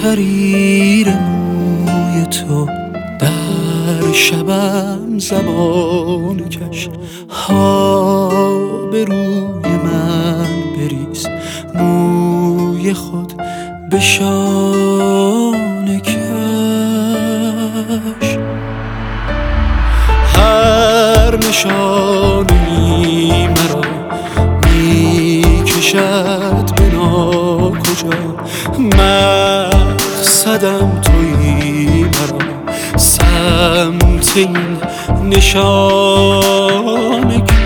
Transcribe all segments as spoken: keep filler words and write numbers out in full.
حریر موی تو در شبم زبان کش، ها به روی من بریز موی خود به شانه کش. هر نشانی مرا می کشد به ناکجا، مقصدم تویی مرا سمت این نشانه کش.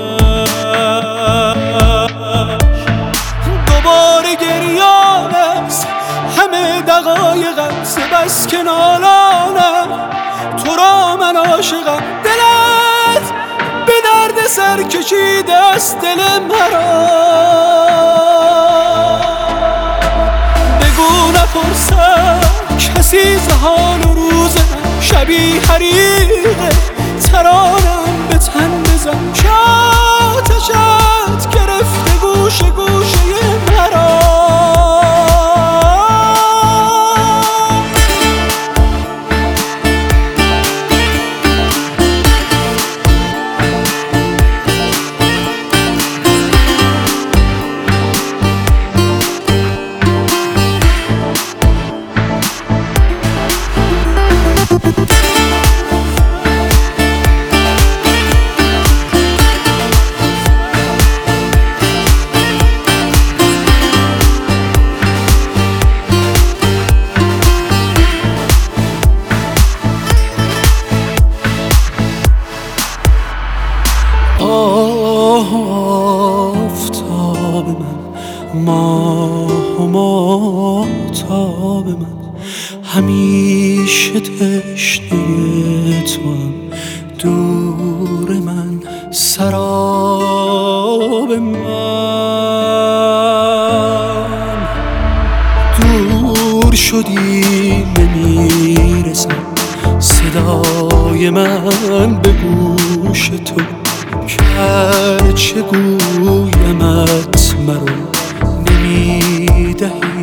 دوباره گریان است همه دقایقم، سه بس که نالانم تو را من عاشقم. دلت به درد سر کشیده است دل مرا، بگو نپرسم کسی ز حال و روز من، شبی حریقه ترانم به تن بزن که آتشت گرفته گوشه گوشه مرا. آفتاب من، ماه و ماهتاب من، همیشه تشنه توام. دور من سراب من، دور شدی نمیرسم صدای من به گوش تو، هرچه گویمت مرا نمیدهی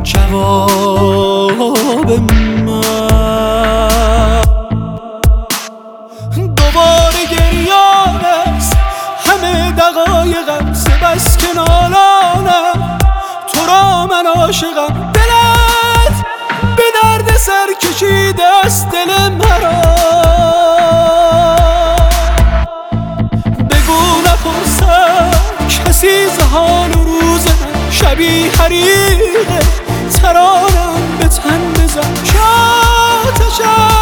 جواب من. دوباره گریان است همه دقایقم، سه بس که نالانم تو را من عاشقم. دلت به درد سر کشیده است دل مرا، کسی ز حال و روز من، شبی حریقه ترانم به تن بزن که آتشت